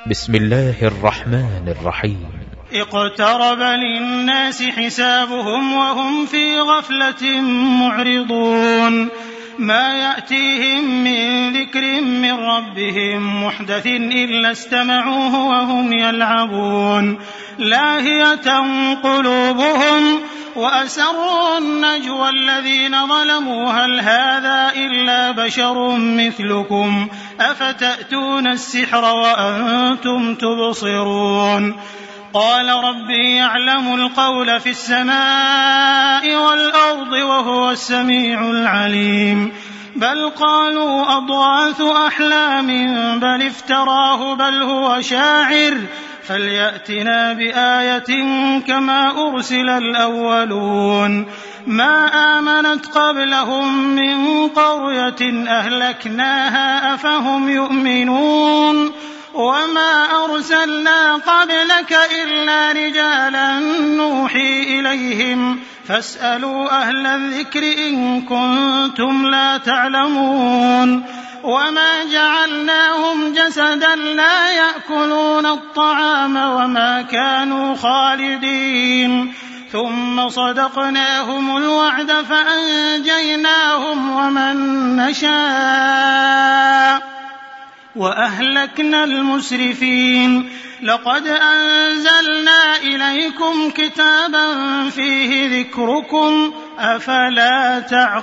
بسم الله الرحمن الرحيم. اقترب للناس حسابهم وهم في غفلة معرضون ما يأتيهم من ذكر من ربهم محدث إلا استمعوه وهم يلعبون لاهية قلوبهم وأسروا النجوى الذين ظلموا هل هذا إلا بشر مثلكم أفتأتون السحر وأنتم تبصرون قال ربي يعلم القول في السماء والأرض وهو السميع العليم بل قالوا أضغاث أحلام بل افتراه بل هو شاعر فليأتنا بآية كما أرسل الأولون ما آمنت قبلهم من قرية أهلكناها أفهم يؤمنون وما أرسلنا قبلك إلا رجالا نوحي إليهم فاسألوا أهل الذكر إن كنتم لا تعلمون وما جعلناهم جسدا لا يأكلون الطعام وما كانوا خالدين ثم صدقناهم الوعد فأنجيناهم ومن نشاء وأهلكنا المسرفين لقد أنزلنا إليكم كتابا فيه ذكركم أفلا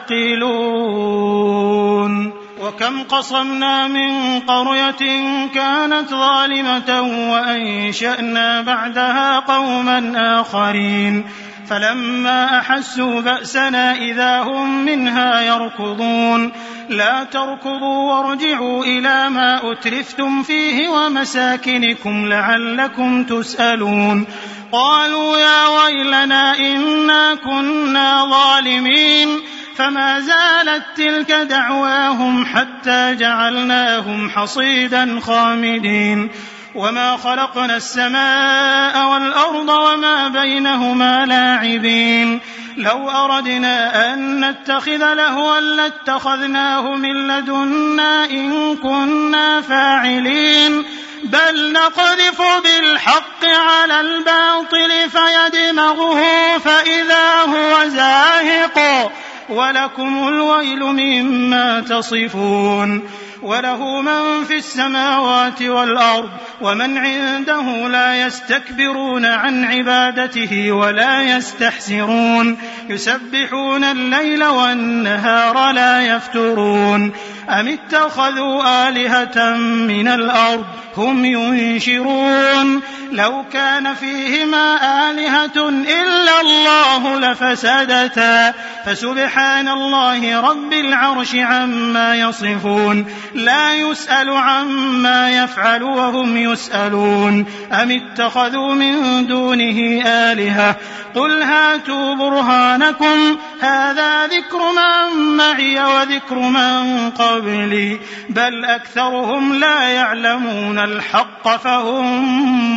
تعقلون وكم قصمنا من قرية كانت ظالمة وأنشأنا بعدها قوما آخرين فلما أحسوا بأسنا إذا هم منها يركضون لا تركضوا وارجعوا إلى ما أترفتم فيه ومساكنكم لعلكم تسألون قالوا يا ويلنا إنا كنا ظالمين فما زالت تلك دعواهم حتى جعلناهم حصيدا خامدين وما خلقنا السماء والأرض وما بينهما لاعبين لو أردنا أن نتخذ لهوا لاتخذناه من لدنا إن كنا فاعلين بل نقذف بالحق على الباطل فيدمغه فإذا هو زاهق ولكم الويل مما تصفون وله من في السماوات والأرض ومن عنده لا يستكبرون عن عبادته ولا يستحسرون يسبحون الليل والنهار لا يفترون أم اتخذوا آلهة من الأرض هم ينشرون لو كان فيهما آلهة إلا الله لفسدتا فسبحان الله رب العرش عما يصفون لا يسأل عما يفعل وهم يسألون أم اتخذوا من دونه آلهة قل هاتوا برهانكم هذا ذكر من معي وذكر من قبلي بل أكثرهم لا يعلمون الحق فهم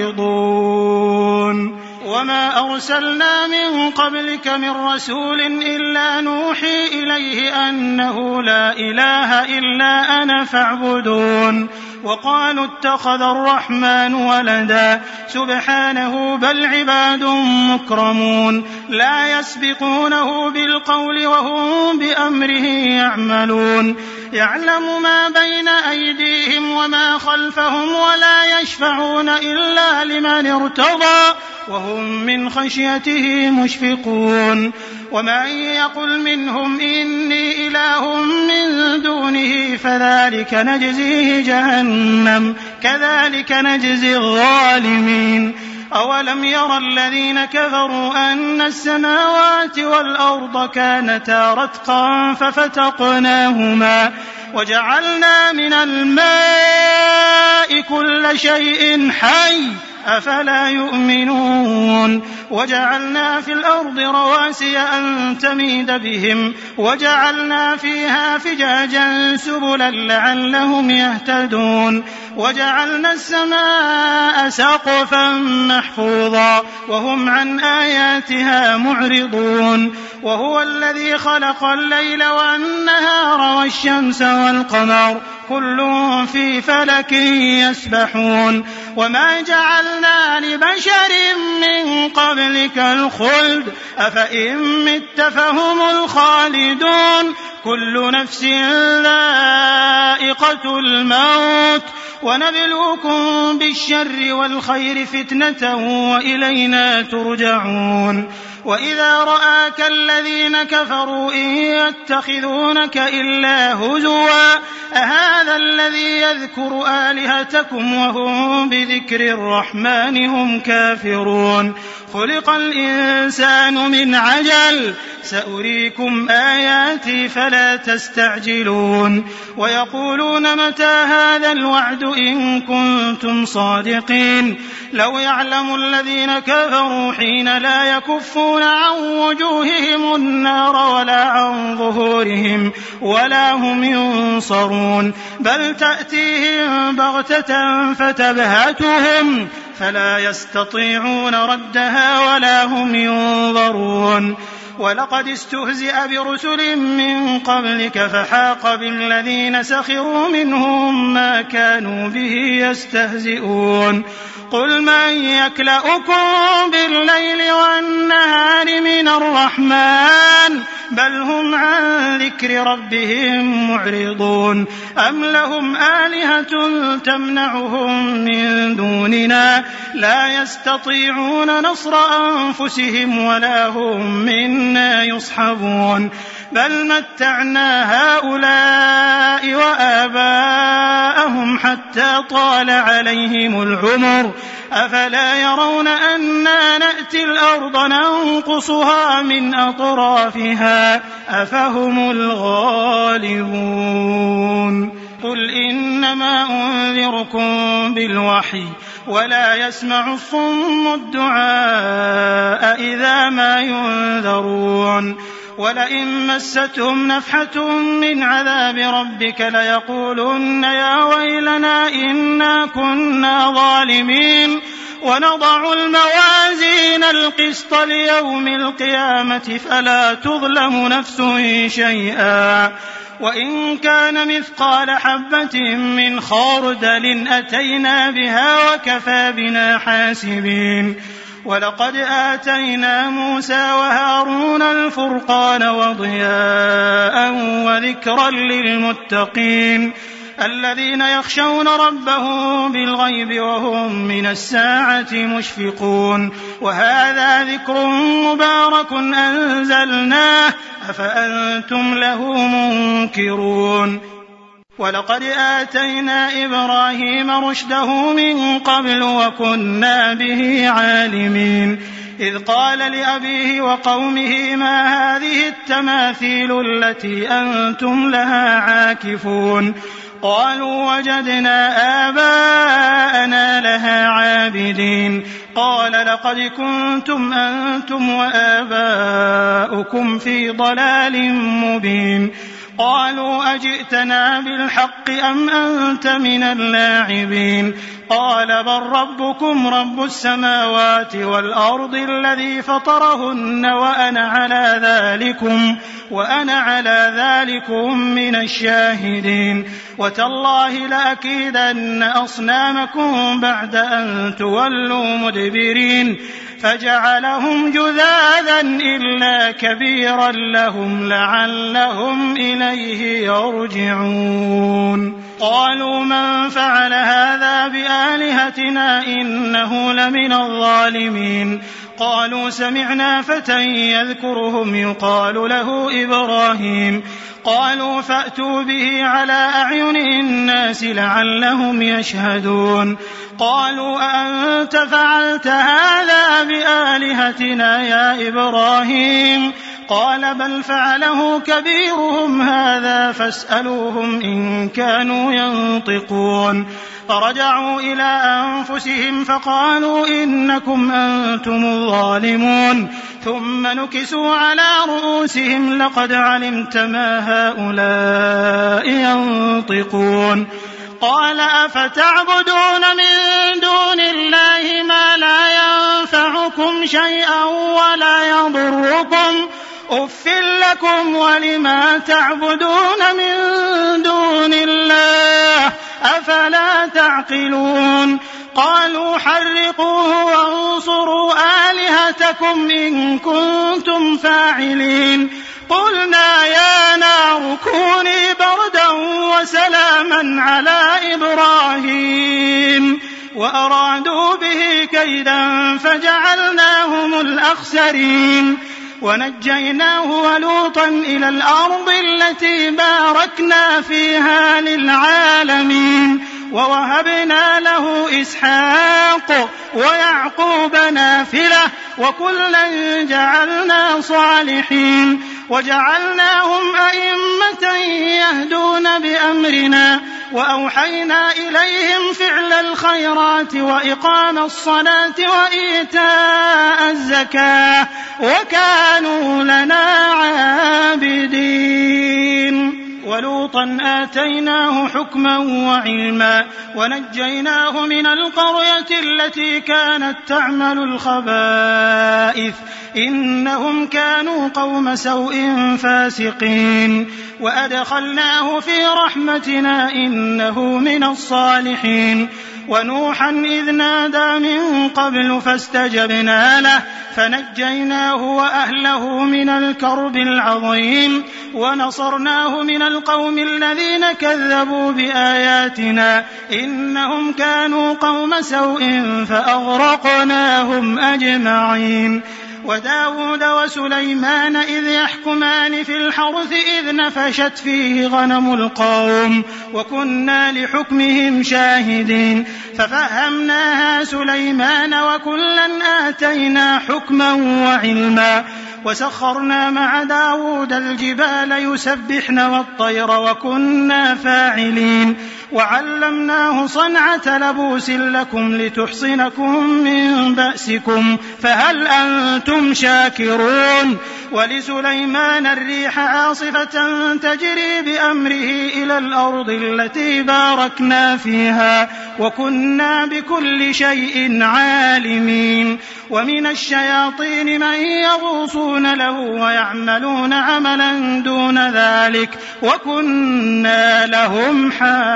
معرضون وما أرسلنا من قبلك من رسول إلا نوحي إليه أنه لا إله إلا أنا فاعبدون وقالوا اتخذ الرحمن ولدا سبحانه بل عباد مكرمون لا يسبقونه بالقول وهم بأمره يعملون يعلم ما بين أيديهم وما خلفهم ولا يشفعون إلا لمن ارتضى وهم من خشيته مشفقون ومن يقل منهم إني إله من دونه فذلك نجزيه جهنم كذلك نجزي الظالمين أولم يرى الذين كفروا أن السماوات والأرض كانتا رتقا ففتقناهما وجعلنا من الماء كل شيء حي أفلا يؤمنون وجعلنا في الأرض رواسي أن تميد بهم وجعلنا فيها فجاجا سبلا لعلهم يهتدون وجعلنا السماء سقفا محفوظا وهم عن آياتها معرضون وهو الذي خلق الليل والنهار والشمس والقمر كل في فلك يسبحون وما جعلنا لبشر من قبلك الخلد أفإن مت فهم الخالدون كل نفس ذائقة الموت ونبلوكم بالشر والخير فتنة وإلينا ترجعون وإذا رآك الذين كفروا إن يتخذونك إلا هزوا أهذا الذي يذكر آلهتكم وهم بذكر الرحمن هم كافرون خلق الإنسان من عجل سأريكم آياتي فلا تستعجلون ويقولون متى هذا الوعد إن كنتم صادقين لو يعلم الذين كفروا حين لا يكفون عن وجوههم النار ولا عن ظهورهم ولا هم ينصرون بل تأتيهم بغتة فتبهتهم فلا يستطيعون ردها ولا هم ينظرون ولقد استهزئ برسل من قبلك فحاق بالذين سخروا منهم ما كانوا به يستهزئون قل من يكلؤكم بالليل والنهار من الرحمن بل هم عن ذكر ربهم معرضون أم لهم آلهة تمنعهم من دوننا لا يستطيعون نصر أنفسهم ولا هم منا يصحبون بل متعنا هؤلاء وآباءهم حتى طال عليهم العمر أفلا يرون أنا نأتي الأرض ننقصها من أطرافها أفهم الغالبون قل إنما أنذركم بالوحي ولا يسمع الصم الدعاء إذا ما ينذرون ولئن مستهم نفحة من عذاب ربك ليقولن يا ويلنا إنا كنا ظالمين ونضع الموازين القسط ليوم القيامة فلا تظلم نفس شيئا وإن كان مثقال حبة من خردل أتينا بها وكفى بنا حاسبين ولقد آتينا موسى وهارون الفرقان وضياء وذكرا للمتقين الذين يخشون ربهم بالغيب وهم من الساعة مشفقون وهذا ذكر مبارك أنزلناه أفأنتم له منكرون ولقد آتينا إبراهيم رشده من قبل وكنا به عالمين إذ قال لأبيه وقومه ما هذه التماثيل التي أنتم لها عاكفون قالوا وجدنا آباءنا لها عابدين قال لقد كنتم أنتم وآباؤكم في ضلال مبين قالوا أجئتنا بالحق أم أنت من اللاعبين قال بل ربكم رب السماوات والأرض الذي فطرهن وأنا على ذلكم من الشاهدين وتالله لأكيدن أصنامكم بعد أن تولوا مدبرين فجعلهم جذاذا إلا كبيرا لهم لعلهم إليه يرجعون قالوا من فعل هذا بآلهتنا إنه لمن الظالمين قالوا سمعنا فتى يذكرهم يقال له إبراهيم قالوا فأتوا به على أعين الناس لعلهم يشهدون قالوا أأنت فعلت هذا بآلهتنا يا إبراهيم قال بل فعله كبيرهم هذا فاسألوهم إن كانوا ينطقون فرجعوا إلى أنفسهم فقالوا إنكم أنتم الظالمون ثم نكسوا على رؤوسهم لقد علمت ما هؤلاء ينطقون قال أفتعبدون من دون الله ما لا ينفعكم شيئا ولا يضركم أف لكم ولما تعبدون من دون الله أفلا تعقلون قالوا حرقوه وانصروا آلهتكم إن كنتم فاعلين قلنا يا نار كوني بردا وسلاما على إبراهيم وأرادوا به كيدا فجعلناهم الأخسرين ونجيناه ولوطا إلى الأرض التي باركنا فيها للعالمين ووهبنا له إسحاق ويعقوب نافلة وكلا جعلنا صالحين وجعلناهم أئمة يهدون بأمرنا وأوحينا إليهم فعل الخيرات وإقام الصلاة وإيتاء الزكاة وكانوا لنا عابدين ولوطا آتيناه حكما وعلما ونجيناه من القرية التي كانت تعمل الخبائث إنهم كانوا قوم سوء فاسقين وأدخلناه في رحمتنا إنه من الصالحين ونوحا إذ نادى من قبل فاستجبنا له فنجيناه وأهله من الكرب العظيم ونصرناه من القوم الذين كذبوا بآياتنا إنهم كانوا قوم سوء فأغرقناهم أجمعين وداود وسليمان إذ يحكمان في الحرث إذ نفشت فيه غنم القوم وكنا لحكمهم شاهدين ففهمناها سليمان وكلا آتينا حكما وعلما وسخرنا مع داود الجبال يسبحن والطير وكنا فاعلين وعلمناه صنعة لبوس لكم لتحصنكم من بأسكم فهل أنتم شاكرون ولسليمان الريح عاصفة تجري بأمره إلى الأرض التي باركنا فيها وكنا بكل شيء عالمين ومن الشياطين من يغوصون له ويعملون عملا دون ذلك وكنا لهم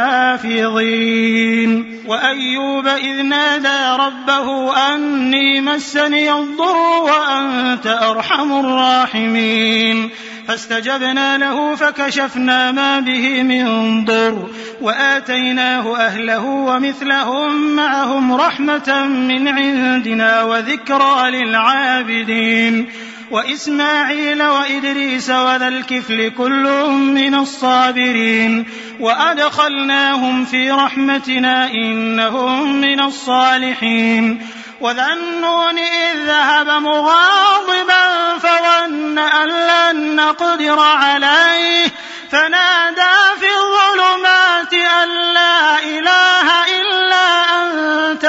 حافظين وأيوب إذ نادى ربه أني مسني الضر وأنت أرحم الراحمين فاستجبنا له فكشفنا ما به من ضر وآتيناه أهله ومثلهم معهم رحمة من عندنا وذكرى للعابدين وإسماعيل وإدريس وذا الكفل كل من الصابرين وأدخلناهم في رحمتنا إنهم من الصالحين وذا النون إذ ذهب مغاضبا فظن أن لن نقدر عليه فنادى في الظلمات أن لا إله إلا أنت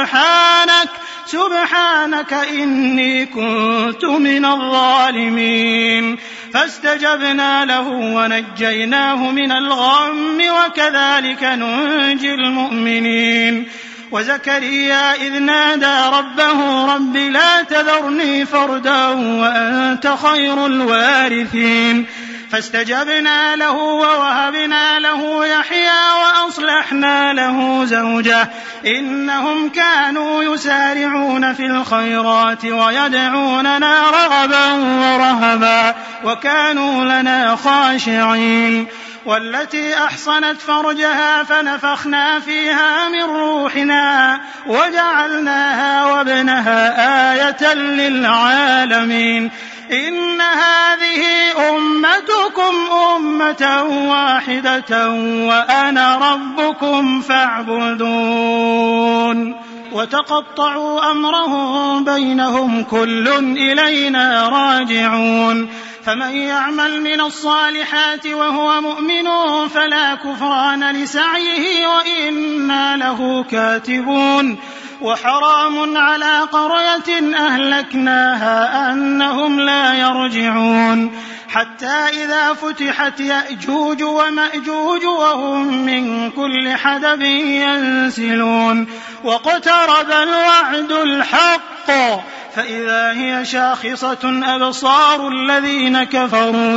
سبحانك إني كنت من الظالمين فاستجبنا له ونجيناه من الغم وكذلك ننجي المؤمنين وزكريا إذ نادى ربه رب لا تذرني فردا وأنت خير الوارثين فاستجبنا له ووهبنا له يحيى وأصلحنا له زوجه إنهم كانوا يسارعون في الخيرات ويدعوننا رغبا ورهبا وكانوا لنا خاشعين والتي أحصنت فرجها فنفخنا فيها من روحنا وجعلناها وابنها آية للعالمين إن هذه أمتكم أمة واحدة وأنا ربكم فاعبدون وتقطعوا أمرهم بينهم كل إلينا راجعون فمن يعمل من الصالحات وهو مؤمن فلا كفران لسعيه وإنا له كاتبون وحرام على قرية أهلكناها أنهم لا يرجعون حتى إذا فتحت يأجوج ومأجوج وهم من كل حدب ينسلون واقترب الوعد الحق فإذا هي شاخصة أبصار الذين كفروا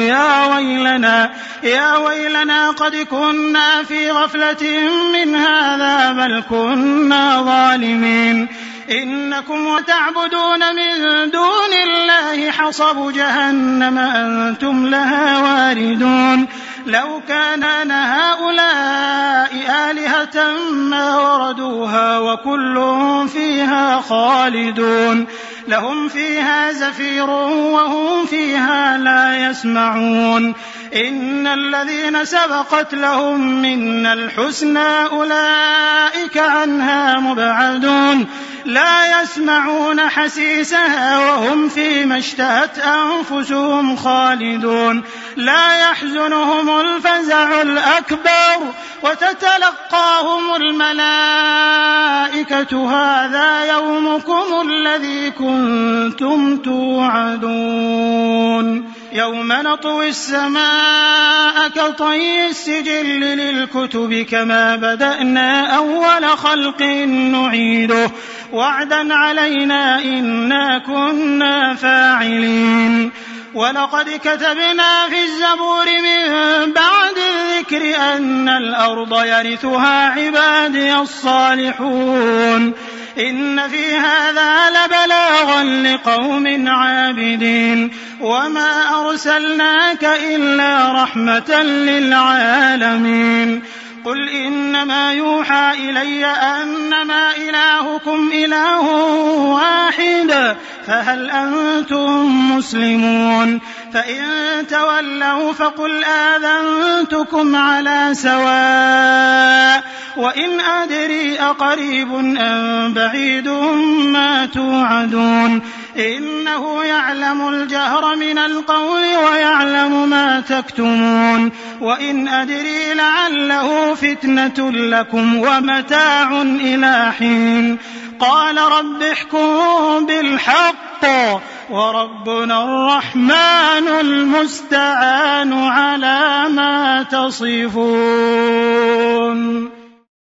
يا ويلنا قد كنا في غفلة من هذا بل كنا ظالمين إنكم وتعبدون من دون الله حصب جهنم أنتم لها واردون لو كان هؤلاء آلهة ما وردوها وكل فيها خالدون لهم فيها زفير وهم فيها لا يسمعون إن الذين سبقت لهم منا الحسنى أولئك عنها مبعدون لا يسمعون حسيسها وهم فيما اشتهت أنفسهم خالدون لا يحزنهم الفزع الأكبر وتتلقاهم الملائكة هذا يومكم الذي كنتم توعدون يوم نطوي السماء كطي السجل للكتب كما بدأنا أول خلق نعيده وعدا علينا إنا كنا فاعلين ولقد كتبنا في الزبور من بعد الذكر أن الأرض يرثها عبادي الصالحون إن في هذا لبلاغا لقوم عابدين وما أرسلناك إلا رحمة للعالمين قل إنما يوحى إلي أنما إلهكم إله واحد فهل أنتم مسلمون فإن تولوا فقل آذنتكم على سواء وإن أدري أقريب أم بعيد ما توعدون إنه يعلم الجهر من القول ويعلم ما تكتمون وإن أدري لعله فتنة لكم ومتاع إلى حين قال رب احكم بالحق وربنا الرحمن المستعان على ما تصفون.